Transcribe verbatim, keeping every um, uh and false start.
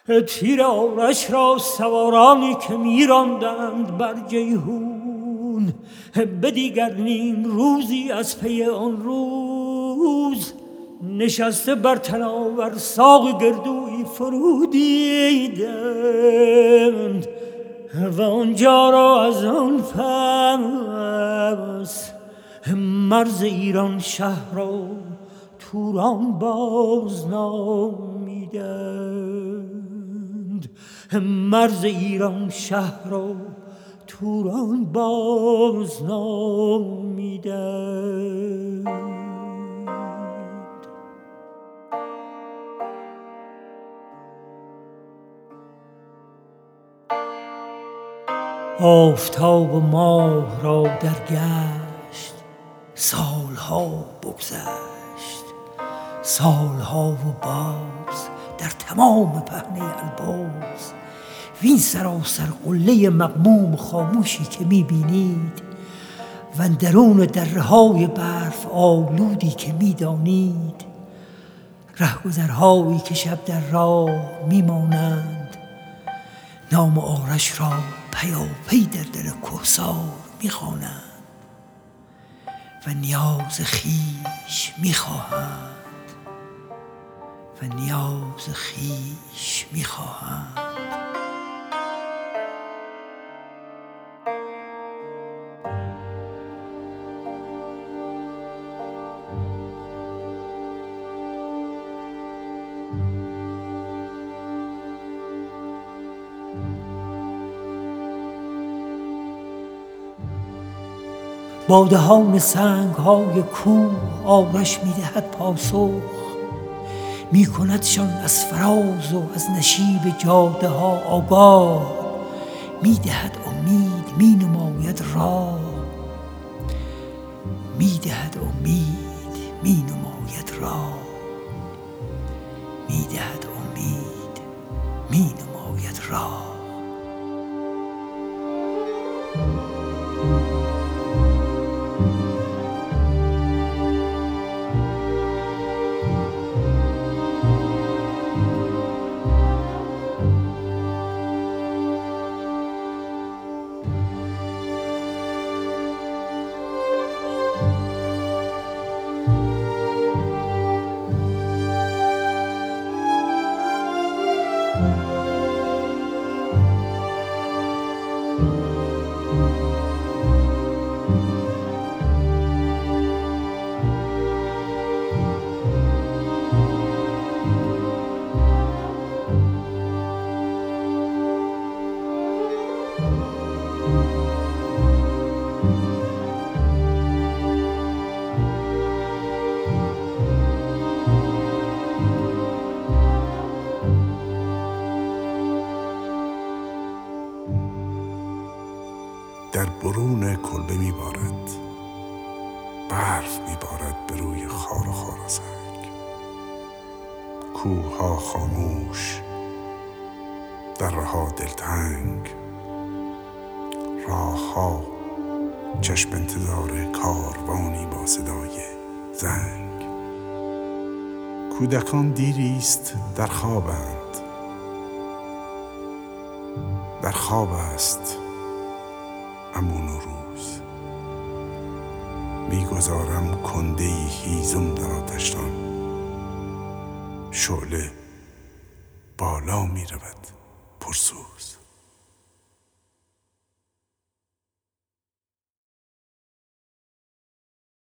تیر آرش را سوارانی که می‌راندند بر جیحون، به دیگر نیم روزی از پی آن روز نشسته بر تناور ساق گردوی فرو دیدند و آنجا را از آن پس مرز ایران شهر را توران بازنامیدند. مرز ایران شهر را توران بازنامیدند. آفتاب و ماه را در گشت سالها بگذشت، سالها و باز در تمام پهنه البرز وین سراسر قله مغموم خاموشی که میبینید و اندرون دره‌های برف آلودی که میدانید، رهگذرهایی که شب در راه میمانند نام آرش را پیاپی در دل کوهسار میخوانند و نیاز خویش میخواهند و نیاز خویش میخواهند. با دهان سنگ‌های کوه آرش می‌دهد پاسخ، می‌کندشان از فراز و از نشیب جاده‌ها آگاه، می‌دهد امید، می‌نماید راه، می‌دهد امید، می‌نماید راه، می‌دهد امید، می‌نماید راه. در برون کلبه میبارد، برف میبارد به روی خار و خارزک. کوه‌ها خاموش، درها دلتنگ، راه‌ها چشم انتظار کاروانی با صدای زنگ. کودکان دیریست در خوابند، در خواب است امون و روز. میگذارم کنده‌ای هیزم در آتشدان، شعله بالا میرود پرسوز.